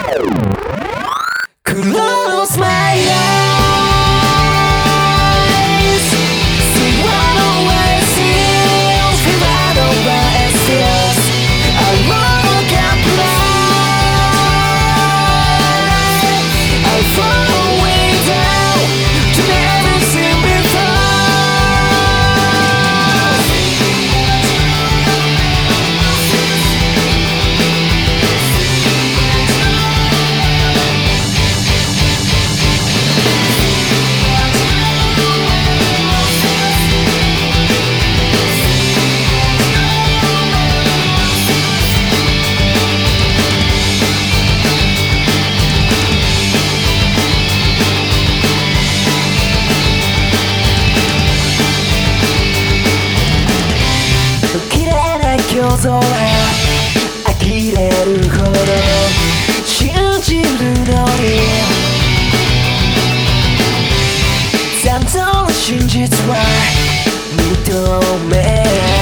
Close my eyes, see what always seems without over excuse. I wanna comply, I fall way down to never seen夜空呆れるほど信じるのに残像の真実は認め